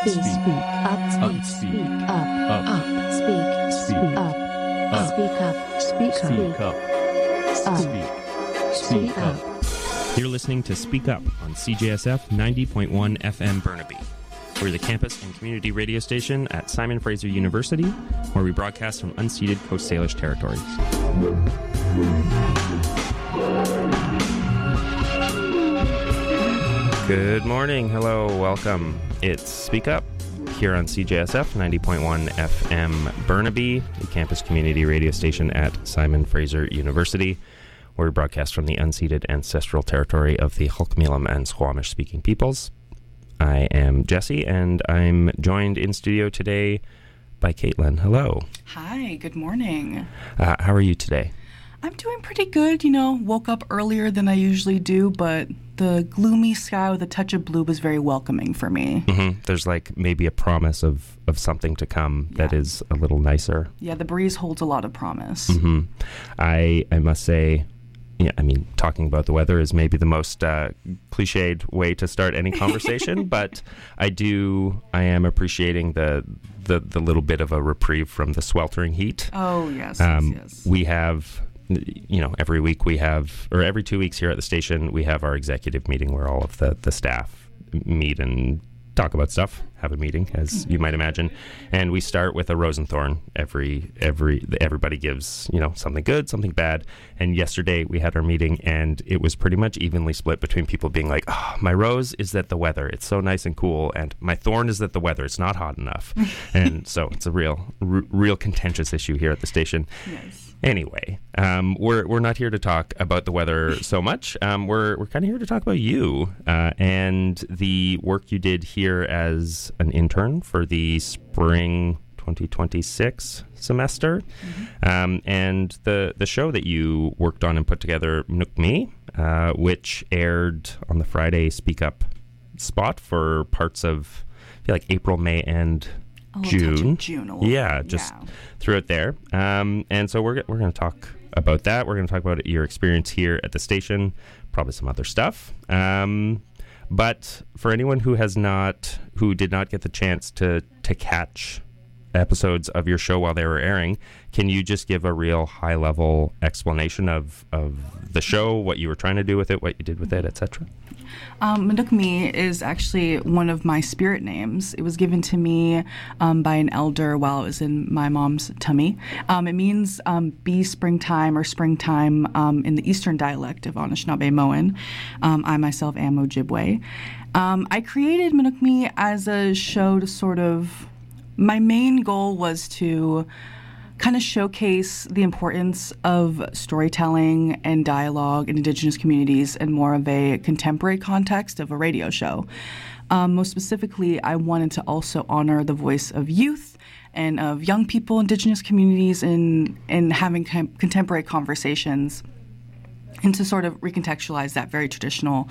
speak, up, speak, up, speak, up, speak up. You're listening to Speak Up on CJSF 90.1 FM Burnaby. We're the campus and community radio station at Simon Fraser University, where we broadcast from unceded Coast Salish territories. Good morning, hello, welcome. It's Speak Up here on CJSF 90.1 FM Burnaby, the campus community radio station at Simon Fraser University, where we broadcast from the unceded ancestral territory of the Hulkmilam and Squamish-speaking peoples. I am Jesse, and I'm joined in studio today by Caitlin. Hello. Hi, good morning. How are you today? I'm doing pretty good, woke up earlier than I usually do, but the gloomy sky with a touch of blue was very welcoming for me. Mm-hmm. There's like maybe a promise of something to come that is a little nicer. Yeah, the breeze holds a lot of promise. Mm-hmm. I must say, talking about the weather is maybe the most cliched way to start any conversation, but I am appreciating the little bit of a reprieve from the sweltering heat. Oh, yes, yes. We have, every week every 2 weeks here at the station, we have our executive meeting where all of the staff meet and talk about stuff, have a meeting, as you might imagine. And we start with a Rosenthorn. Everybody gives, something good, something bad. And yesterday we had our meeting, and it was pretty much evenly split between people being like, oh, my rose is that the weather, it's so nice and cool. And my thorn is that the weather, it's not hot enough. And so it's a real contentious issue here at the station. Yes. Anyway, we're not here to talk about the weather so much. We're kind of here to talk about you and the work you did here as an intern for the spring 2026 semester, and the show that you worked on and put together, Manook Me, which aired on the Friday Speak Up spot for parts of, I feel like April, May, and June. Through it there. And so we're going to talk about that. We're going to talk about your experience here at the station, probably some other stuff. But for anyone who did not get the chance to catch episodes of your show while they were airing, can you just give a real high-level explanation of the show, what you were trying to do with it, what you did with it, etc.? Manook Me is actually one of my spirit names. It was given to me by an elder while I was in my mom's tummy. It means be springtime or springtime in the Eastern dialect of Anishinaabe-Moan. I myself am Ojibwe. I created Manook Me as a show to sort of... My main goal was to kind of showcase the importance of storytelling and dialogue in Indigenous communities in more of a contemporary context of a radio show. Most specifically, I wanted to also honor the voice of youth and of young people, Indigenous communities, in having contemporary conversations, and to sort of recontextualize that very traditional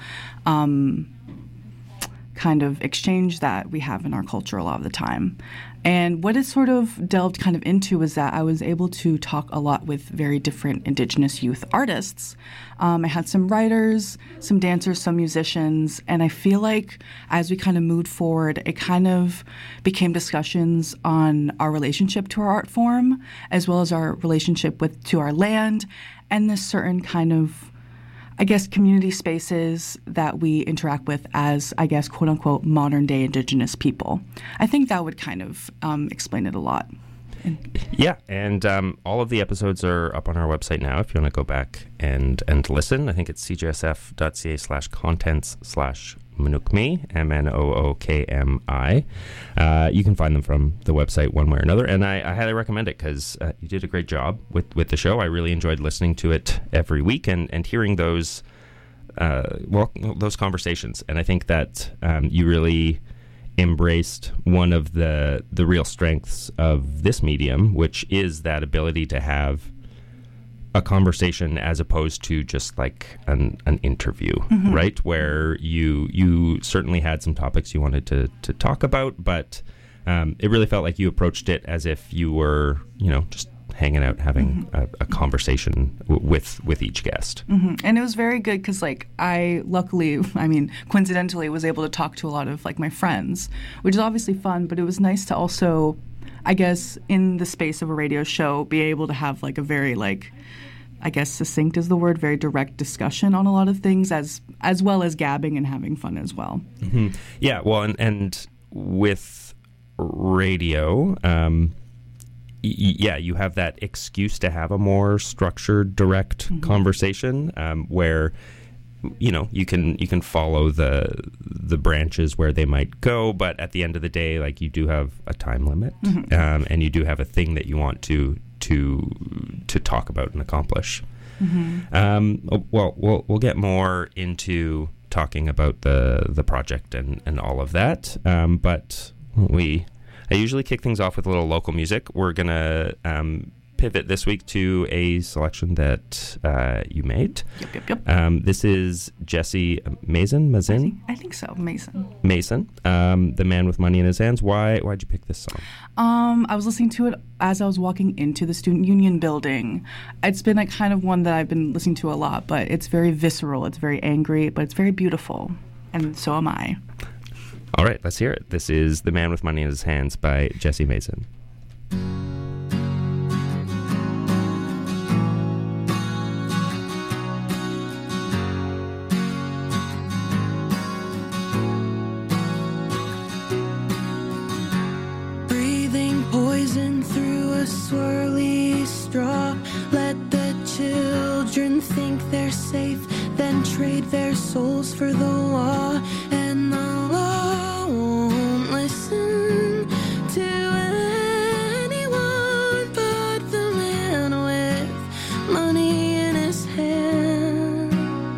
kind of exchange that we have in our culture a lot of the time. And what it sort of delved kind of into was that I was able to talk a lot with very different Indigenous youth artists. I had some writers, some dancers, some musicians, and I feel like as we kind of moved forward, it kind of became discussions on our relationship to our art form, as well as our relationship to our land, and this certain kind of, community spaces that we interact with as, quote-unquote, modern-day Indigenous people. I think that would kind of explain it a lot. Yeah, and all of the episodes are up on our website now if you want to go back and listen. I think it's cjsf.ca/contents/Manookme, MNOOKMI. You can find them from the website one way or another, and I highly recommend it because you did a great job with the show. I really enjoyed listening to it every week and hearing those conversations, and I think that you really embraced one of the real strengths of this medium, which is that ability to have a conversation as opposed to just like an interview, right? Where you certainly had some topics you wanted to talk about, but it really felt like you approached it as if you were, just hanging out, having a conversation with each guest. And it was very good because, like, coincidentally, was able to talk to a lot of, like, my friends, which is obviously fun, but it was nice to also, I guess, in the space of a radio show, be able to have, like, a very, like, I guess succinct is the word, very direct discussion on a lot of things, as well as gabbing and having fun as well. Yeah, well, and with radio, you have that excuse to have a more structured, direct conversation where, you can follow the branches where they might go, but at the end of the day, like, you do have a time limit, and you do have a thing that you want to talk about and accomplish. Well, we'll get more into talking about the project and all of that, but I usually kick things off with a little local music. We're gonna pivot this week to a selection that you made. Yep. This is Jesse Mason. I think so. Mason, the man with money in his hands. Why'd you pick this song? I was listening to it as I was walking into the Student Union building. It's been, like, kind of one that I've been listening to a lot, but it's very visceral. It's very angry, but it's very beautiful, and so am I. All right, let's hear it. This is The Man with Money in His Hands by Jesse Mason. Breathing poison through a swirly straw. Let the children think they're safe, then trade their souls for the law. And the law won't listen to anyone but the man with money in his hands.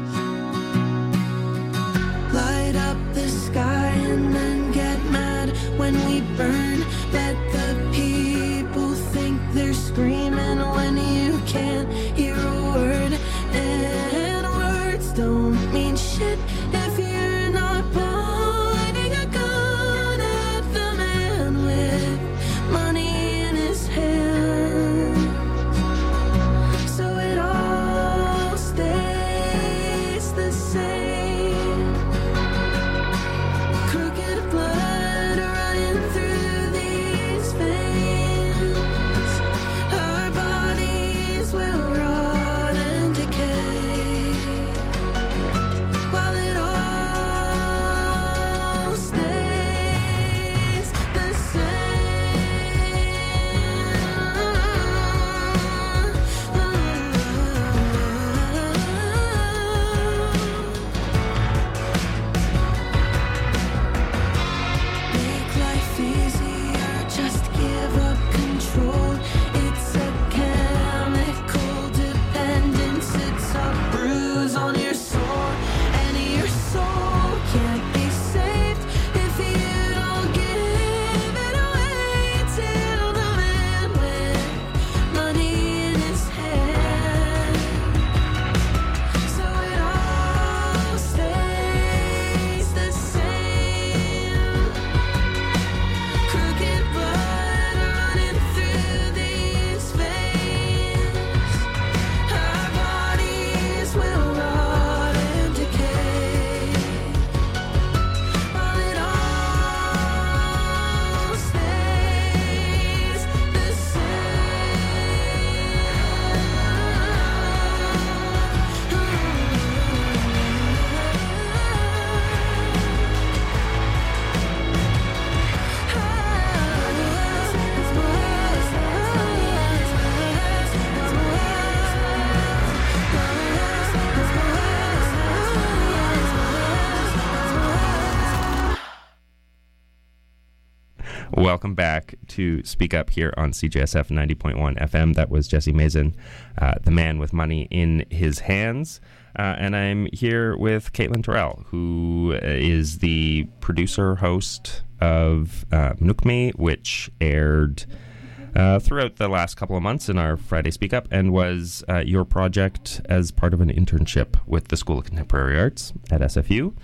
Light up the sky and then get mad when we burn. Let the people think they're screaming when you can't hear a word. And words don't mean shit if you're not pointing a gun at the man with money in his hand. So it all stays the same. Crooked blood running through these veins. Our bodies will rot and decay, while it all stays the Make life easier, just give up control. It's a chemical dependence, it's a bruise on your soul. And your soul can't be saved if you don't give it away to the man with money in his hand. So it all stays the same. Crooked blood running through these veins. Our bodies will rot and decay, while it all stays the Welcome back to Speak Up here on CJSF 90.1 FM. That was Jesse Mason, the man with money in his hands. And I'm here with Caitlin Terrell, who is the producer, host of Mnookme, which aired throughout the last couple of months in our Friday Speak Up, and was your project as part of an internship with the School of Contemporary Arts at SFU.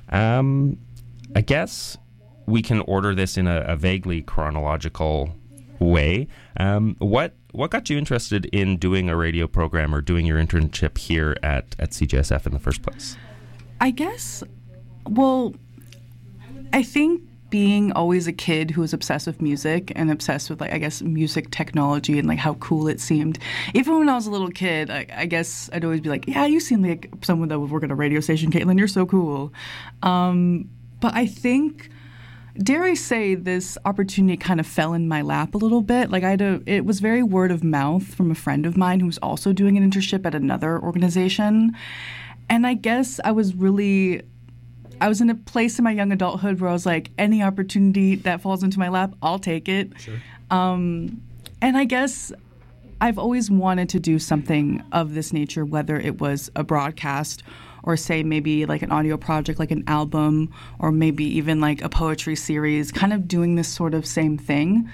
I guess we can order this in a vaguely chronological way. What got you interested in doing a radio program or doing your internship here at CJSF in the first place? I guess, well, I think being always a kid who was obsessed with music and obsessed with, like, I guess, music technology and, like, how cool it seemed. Even when I was a little kid, I guess I'd always be like, yeah, you seem like someone that would work at a radio station, Caitlin. You're so cool. But I think, dare I say, this opportunity kind of fell in my lap a little bit. Like, it was very word of mouth from a friend of mine who was also doing an internship at another organization. And I guess I was in a place in my young adulthood where I was like, any opportunity that falls into my lap, I'll take it. Sure. And I guess I've always wanted to do something of this nature, whether it was a broadcast or, say, maybe like an audio project, like an album, or maybe even like a poetry series, kind of doing this sort of same thing.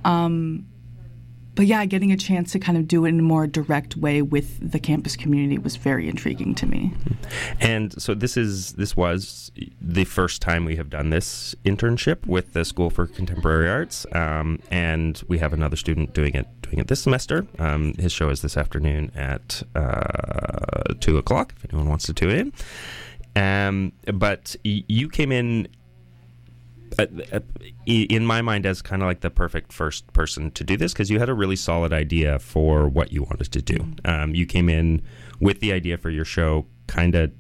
But yeah, getting a chance to kind of do it in a more direct way with the campus community was very intriguing to me. And so this was the first time we have done this internship with the School for Contemporary Arts, and we have another student doing it this semester. His show is this afternoon at 2 o'clock, if anyone wants to tune in. But you came in my mind as kind of like the perfect first person to do this, because you had a really solid idea for what you wanted to do. You came in with the idea for your show kind of,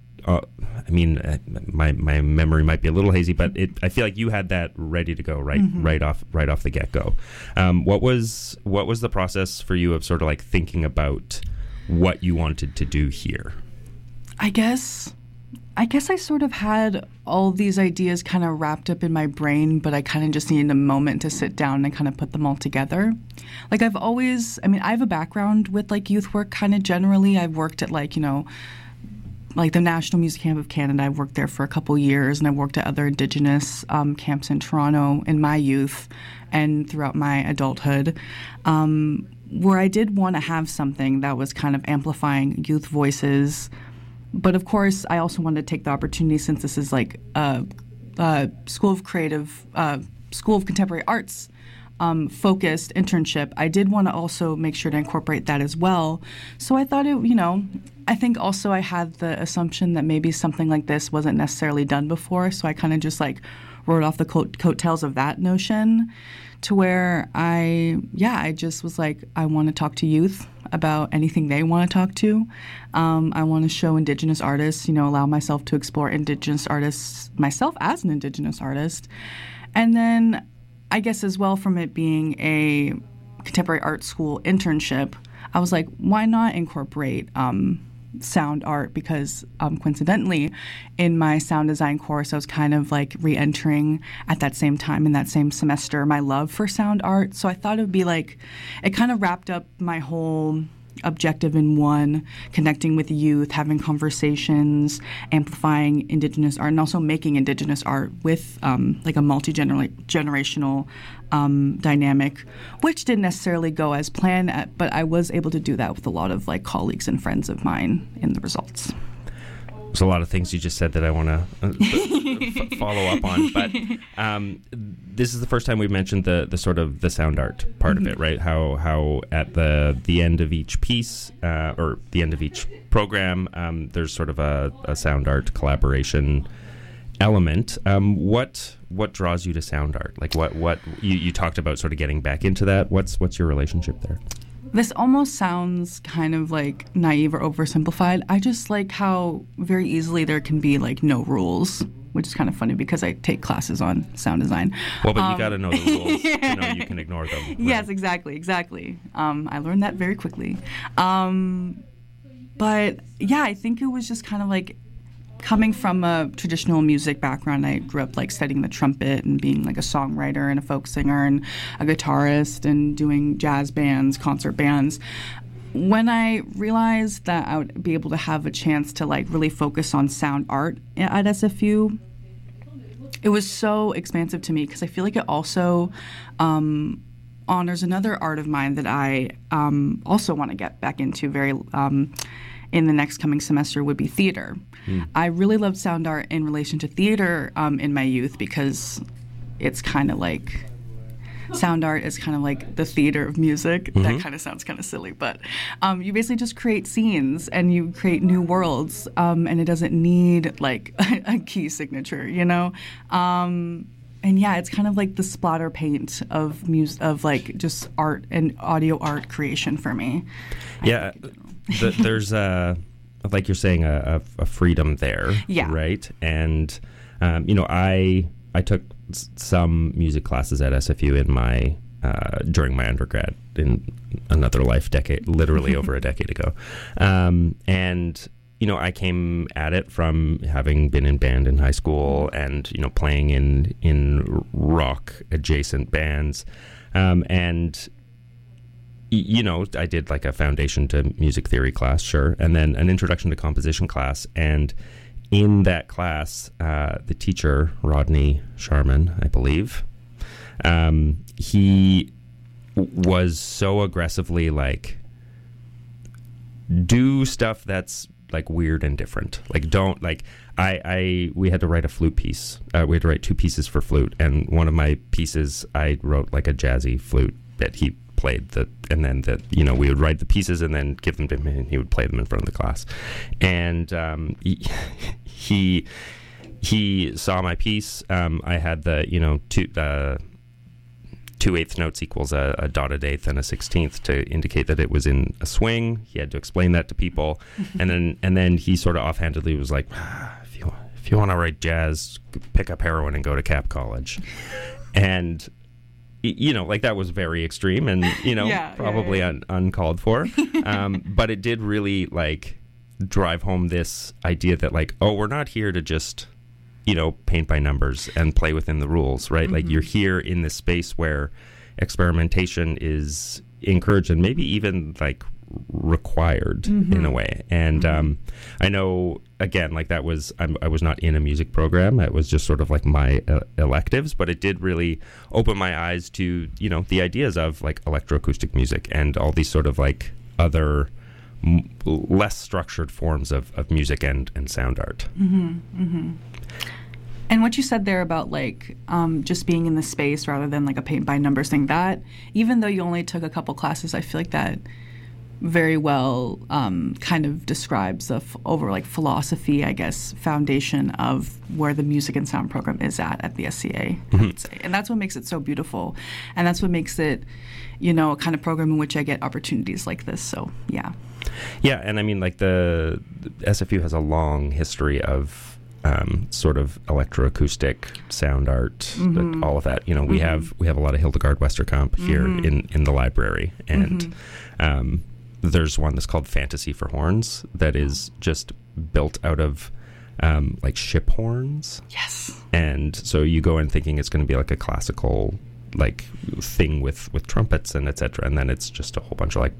my memory might be a little hazy, but I feel like you had that ready to go right off the get-go. What was the process for you of sort of like thinking about what you wanted to do here? I guess I sort of had all these ideas kind of wrapped up in my brain, but I kind of just needed a moment to sit down and kind of put them all together. Like I have a background with like youth work kind of generally. I've worked at like the National Music Camp of Canada. I've worked there for a couple years, and I've worked at other Indigenous camps in Toronto in my youth and throughout my adulthood, where I did want to have something that was kind of amplifying youth voices. But of course, I also wanted to take the opportunity, since this is like a School of Contemporary Arts focused internship. I did want to also make sure to incorporate that as well. So I thought I think also I had the assumption that maybe something like this wasn't necessarily done before. So I kind of just like wrote off the coattails of that notion, to where I just was like, I want to talk to youth about anything they want to talk to. I want to show Indigenous artists, allow myself to explore Indigenous artists myself as an Indigenous artist. And then I guess as well, from it being a contemporary art school internship, I was like, why not incorporate sound art? Because coincidentally, in my sound design course, I was kind of like re-entering at that same time in that same semester my love for sound art. So I thought it would be like, it kind of wrapped up my whole objective in one: connecting with youth, having conversations, amplifying Indigenous art, and also making Indigenous art with like a multi-generational dynamic, which didn't necessarily go as planned, but I was able to do that with a lot of like colleagues and friends of mine in the results. There's a lot of things you just said that I want to follow up on, but this is the first time we've mentioned the sort of the sound art part of it, right? How at the end of each piece or the end of each program, there's sort of a sound art collaboration element. What draws you to sound art? Like what you talked about sort of getting back into that. What's your relationship there? This almost sounds kind of like naive or oversimplified. I just like how very easily there can be like no rules, which is kind of funny because I take classes on sound design. Well, but you got to know the rules to know you can ignore them. Right? Yes, exactly. I learned that very quickly. But yeah, I think it was just kind of like coming from a traditional music background. I grew up like studying the trumpet and being like a songwriter and a folk singer and a guitarist and doing jazz bands, concert bands. When I realized that I would be able to have a chance to like really focus on sound art at SFU, it was so expansive to me because I feel like it also honors another art of mine that I also want to get back into in the next coming semester, would be theater. I really loved sound art in relation to theater in my youth because it's kind of like, sound art is kind of like the theater of music. That kind of sounds kind of silly, but you basically just create scenes and you create new worlds, and it doesn't need like a key signature, you know. And yeah, it's kind of like the splatter paint of of like just art and audio art creation for me. Yeah, there's like you're saying a freedom there, right? And you know, I took some music classes at SFU in my during my undergrad in another life, literally over a decade ago, and you know, I came at it from having been in band in high school and, you know, playing in rock adjacent bands. And, you know, I did like a foundation to music theory class, sure. And then an introduction to composition class. And in that class, the teacher, Rodney Sharman, I believe, he was so aggressively like, do stuff that's like weird and different. Like don't like we had to write a flute piece. We had to write 2 pieces for flute, and one of my pieces I wrote like a jazzy flute bit. He played and then you know, we would write the pieces and then give them to him and he would play them in front of the class. And he saw my piece. I had the, you know, 2/8 notes equals a dotted eighth and a 16th to indicate that it was in a swing. He had to explain that to people, and then he sort of offhandedly was like, "If you want to write jazz, pick up heroin and go to Cap College." And you know, like that was very extreme, and you know, probably uncalled for. But it did really like drive home this idea that like, oh, we're not here to just, you know, paint by numbers and play within the rules, right? Like you're here in this space where experimentation is encouraged and maybe even like required in a way. And I know, again, like I was not in a music program. It was just sort of like my electives, but it did really open my eyes to, you know, the ideas of like electroacoustic music and all these sort of like other less structured forms of music and sound art. And what you said there about like just being in the space rather than like a paint by numbers thing, that even though you only took a couple classes, I feel like that very well kind of describes the over like philosophy, I guess, foundation of where the music and sound program is at the SCA, I would say. And that's what makes it so beautiful. And that's what makes it, you know, a kind of program in which I get opportunities like this. So, yeah. Yeah, and I mean, like the SFU has a long history of sort of electroacoustic sound art, all of that. You know, we have a lot of Hildegard Westerkamp here in the library, and there's one that's called Fantasy for Horns that is just built out of like ship horns. Yes. And so you go in thinking it's going to be like a classical like thing with trumpets and etc. And then it's just a whole bunch of like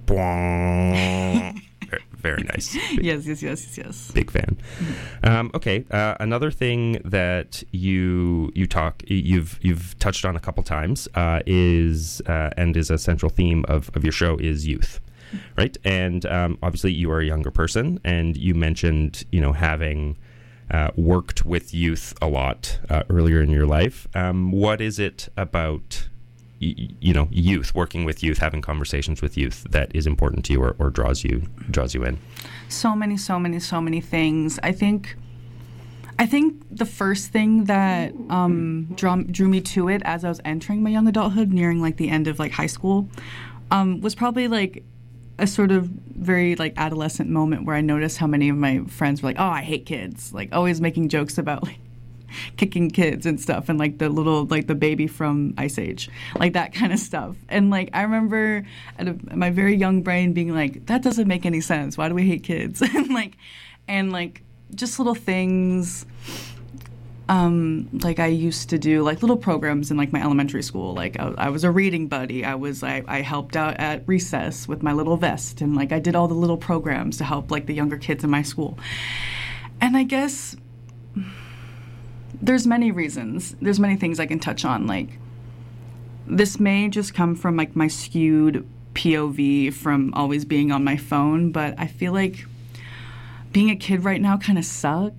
very nice. Yes. Big fan. Okay. Another thing that you've touched on a couple times is a central theme of your show is youth. Right. And obviously you are a younger person, and you mentioned, you know, having worked with youth a lot earlier in your life. What is it about, you know, youth, working with youth, having conversations with youth that is important to you or draws you in? So many things. I think the first thing that drew me to it as I was entering my young adulthood, nearing like the end of like high school, was probably like a sort of very like adolescent moment where I noticed how many of my friends were like, "Oh, I hate kids," like always making jokes about like kicking kids and stuff, and like the little like the baby from Ice Age, like that kind of stuff. And like I remember my very young brain being like, "That doesn't make any sense. Why do we hate kids?" and like just little things. Like I used to do like little programs in like my elementary school. Like I was a reading buddy. I helped out at recess with my little vest, and like I did all the little programs to help like the younger kids in my school. And I guess there's many reasons. There's many things I can touch on. Like this may just come from like my skewed POV from always being on my phone, but I feel like being a kid right now kind of sucks.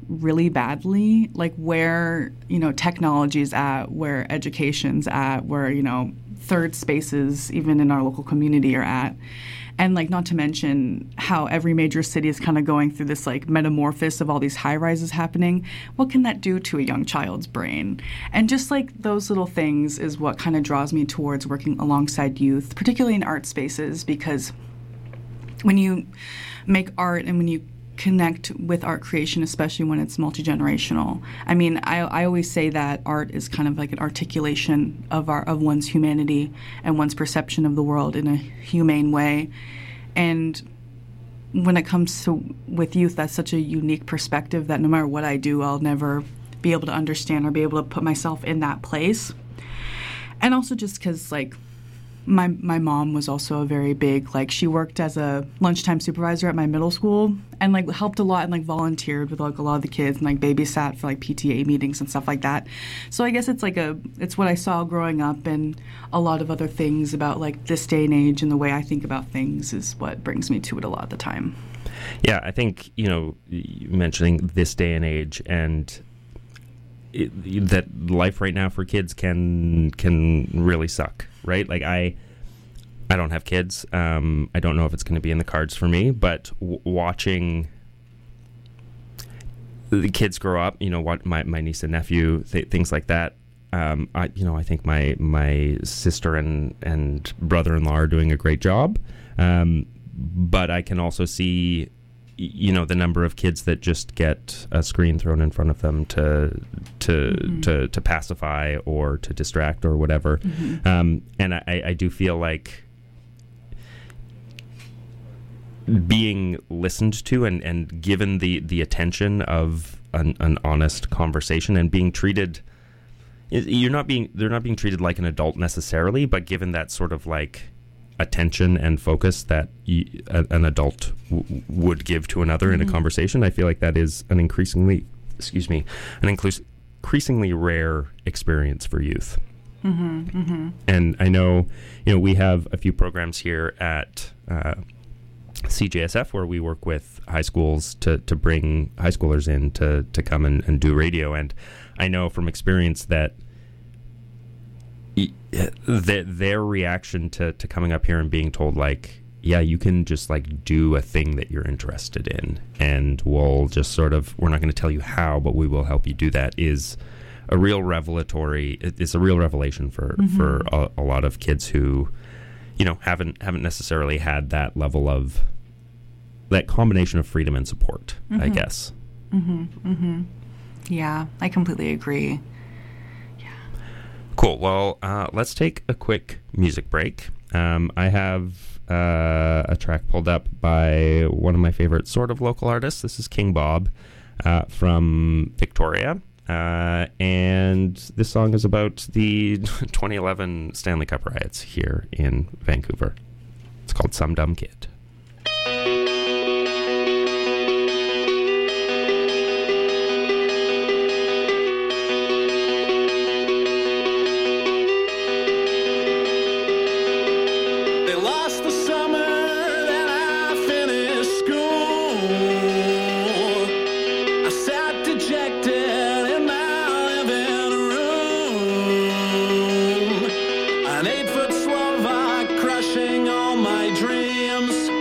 really badly, like where, technology's at, where education's at, where, third spaces, even in our local community, are at. And, like, not to mention how every major city is kind of going through this, like, metamorphosis of all these high-rises happening. What can that do to a young child's brain? And just, like, those little things is what kind of draws me towards working alongside youth, particularly in art spaces, because when you make art and when you connect with art creation, especially when it's multi-generational. I mean, I always say that art is kind of like an articulation of one's humanity and one's perception of the world in a humane way. And when it comes to with youth, that's such a unique perspective that no matter what I do, I'll never be able to understand or be able to put myself in that place. And also just because, like, my mom was also a very big, like, she worked as a lunchtime supervisor at my middle school and, like, helped a lot and, like, volunteered with, like, a lot of the kids and, like, babysat for, like, PTA meetings and stuff like that. So I guess it's, like, it's what I saw growing up, and a lot of other things about, like, this day and age and the way I think about things is what brings me to it a lot of the time. Yeah, I think, mentioning this day and age and that life right now for kids can really suck, right? Like, I don't have kids. I don't know if it's going to be in the cards for me, but watching the kids grow up, what my niece and nephew, things like that. I think my sister and brother-in-law are doing a great job. But I can also see, the number of kids that just get a screen thrown in front of them to pacify or to distract or whatever. Mm-hmm. And I do feel like being listened to and given the attention of an honest conversation and being treated, they're not being treated like an adult necessarily, but given that sort of like attention and focus that an adult would give to another in a conversation. I feel like that is an increasingly rare experience for youth. Mm-hmm, mm-hmm. And I know, we have a few programs here at CJSF where we work with high schools to bring high schoolers in to come and do radio. And I know from experience that their reaction to coming up here and being told, like, yeah, you can just, like, do a thing that you're interested in, and we're not going to tell you how, but we will help you do that, is a real revelatory. It's a real revelation for a lot of kids who, haven't necessarily had that level of, that combination of freedom and support, I guess. Mm-hmm. Mm-hmm. Yeah, I completely agree. Cool. Well, let's take a quick music break. I have a track pulled up by one of my favorite sort of local artists. This is King Bob from Victoria. And this song is about the 2011 Stanley Cup riots here in Vancouver. It's called Some Dumb Kid. An 8-foot Slovak crushing all my dreams.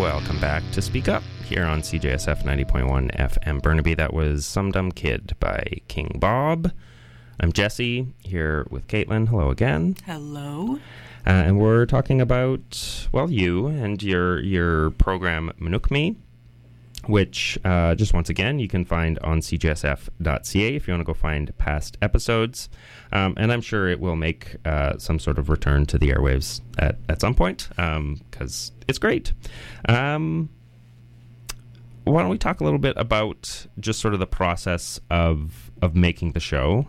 Welcome back to Speak Up here on CJSF 90.1 FM Burnaby. That was Some Dumb Kid by King Bob. I'm Jesse, here with Caitlin. Hello again. Hello. And we're talking about, well, you and your program Manukmi, which, just once again, you can find on cjsf.ca if you want to go find past episodes. And I'm sure it will make some sort of return to the airwaves at some point, because it's great. Why don't we talk a little bit about just sort of the process of making the show?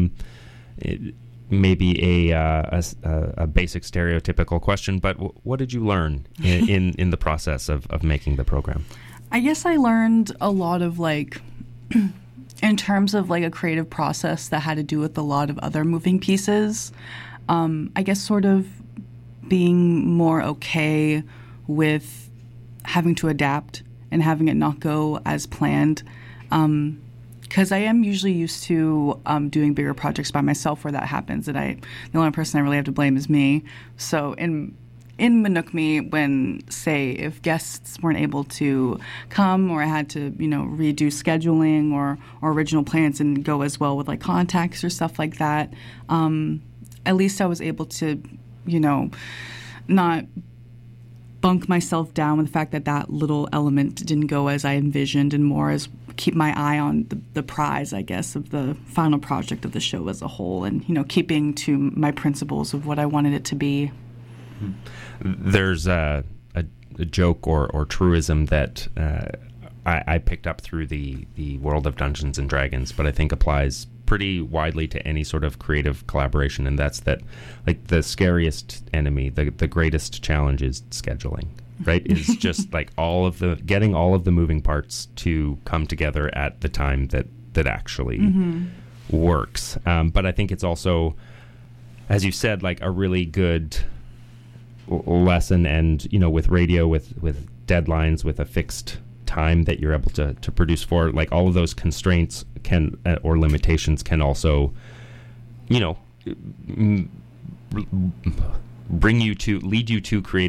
Maybe a basic stereotypical question, but what did you learn in the process of making the program? I guess I learned a lot of in terms of a creative process that had to do with a lot of other moving pieces. I guess sort of being more okay with having to adapt and having it not go as planned. Because I am usually used to doing bigger projects by myself where that happens, and the only person I really have to blame is me. So in Manukmi, when, say, if guests weren't able to come or I had to, redo scheduling or original plans and go as well with contacts or stuff like that, at least I was able to, not bunk myself down with the fact that little element didn't go as I envisioned, and more as keep my eye on the prize, I guess, of the final project of the show as a whole, and, keeping to my principles of what I wanted it to be. There's a joke or truism that I picked up through the world of Dungeons and Dragons, but I think applies pretty widely to any sort of creative collaboration, and that's that the scariest enemy, the greatest challenge is scheduling, right? Is just getting all of the moving parts to come together at the time that actually works. But I think it's also, as you said, a really good lesson, and with radio, with deadlines, with a fixed time that you're able to produce for, all of those constraints can or limitations can also lead you to creative